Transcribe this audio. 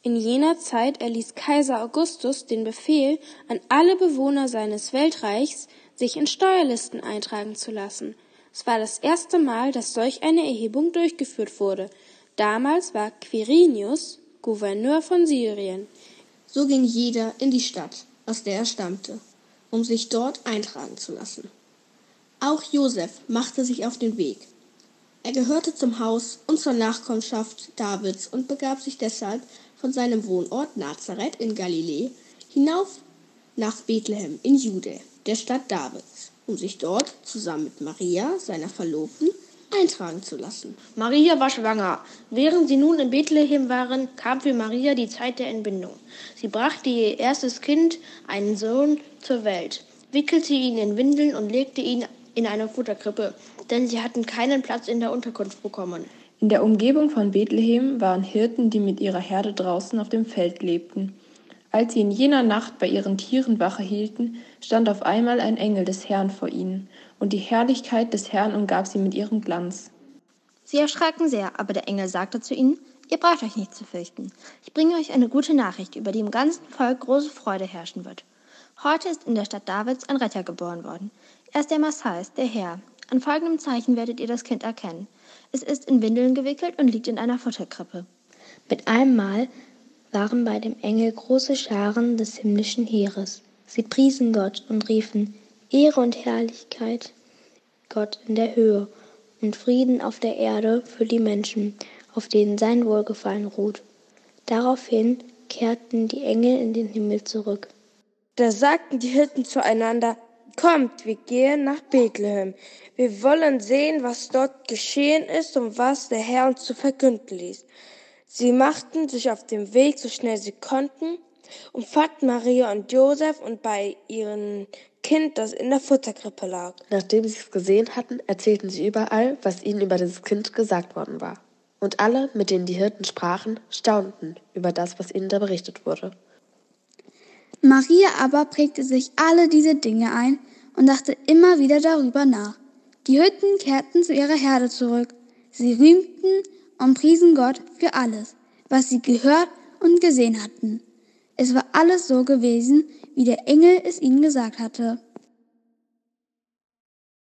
In jener Zeit erließ Kaiser Augustus den Befehl an alle Bewohner seines Weltreichs, sich in Steuerlisten eintragen zu lassen. Es war das erste Mal, dass solch eine Erhebung durchgeführt wurde. Damals war Quirinius Gouverneur von Syrien. So ging jeder in die Stadt, aus der er stammte, um sich dort eintragen zu lassen. Auch Josef machte sich auf den Weg. Er gehörte zum Haus und zur Nachkommenschaft Davids und begab sich deshalb von seinem Wohnort Nazareth in Galiläa hinauf nach Bethlehem in Juda, der Stadt Davids, um sich dort zusammen mit Maria, seiner Verlobten, eintragen zu lassen. Maria war schwanger. Während sie nun in Bethlehem waren, kam für Maria die Zeit der Entbindung. Sie brachte ihr erstes Kind, einen Sohn, zur Welt, wickelte ihn in Windeln und legte ihn in eine Futterkrippe, denn sie hatten keinen Platz in der Unterkunft bekommen. In der Umgebung von Bethlehem waren Hirten, die mit ihrer Herde draußen auf dem Feld lebten. Als sie in jener Nacht bei ihren Tieren Wache hielten, stand auf einmal ein Engel des Herrn vor ihnen, und die Herrlichkeit des Herrn umgab sie mit ihrem Glanz. Sie erschraken sehr, aber der Engel sagte zu ihnen: Ihr braucht euch nicht zu fürchten. Ich bringe euch eine gute Nachricht, über die im ganzen Volk große Freude herrschen wird. Heute ist in der Stadt Davids ein Retter geboren worden. Er ist der Messias, der Herr. An folgendem Zeichen werdet ihr das Kind erkennen. Es ist in Windeln gewickelt und liegt in einer Futterkrippe. Mit einem Mal waren bei dem Engel große Scharen des himmlischen Heeres. Sie priesen Gott und riefen: Ehre und Herrlichkeit Gott in der Höhe und Frieden auf der Erde für die Menschen, auf denen sein Wohlgefallen ruht. Daraufhin kehrten die Engel in den Himmel zurück. Da sagten die Hirten zueinander: Kommt, wir gehen nach Bethlehem. Wir wollen sehen, was dort geschehen ist und was der Herr uns zu verkünden ließ. Sie machten sich auf den Weg, so schnell sie konnten, und fanden Maria und Josef und bei ihrem Kind, das in der Futterkrippe lag. Nachdem sie es gesehen hatten, erzählten sie überall, was ihnen über dieses Kind gesagt worden war. Und alle, mit denen die Hirten sprachen, staunten über das, was ihnen da berichtet wurde. Maria aber prägte sich alle diese Dinge ein und dachte immer wieder darüber nach. Die Hirten kehrten zu ihrer Herde zurück. Sie rühmten und priesen Gott für alles, was sie gehört und gesehen hatten. Es war alles so gewesen, wie der Engel es ihnen gesagt hatte.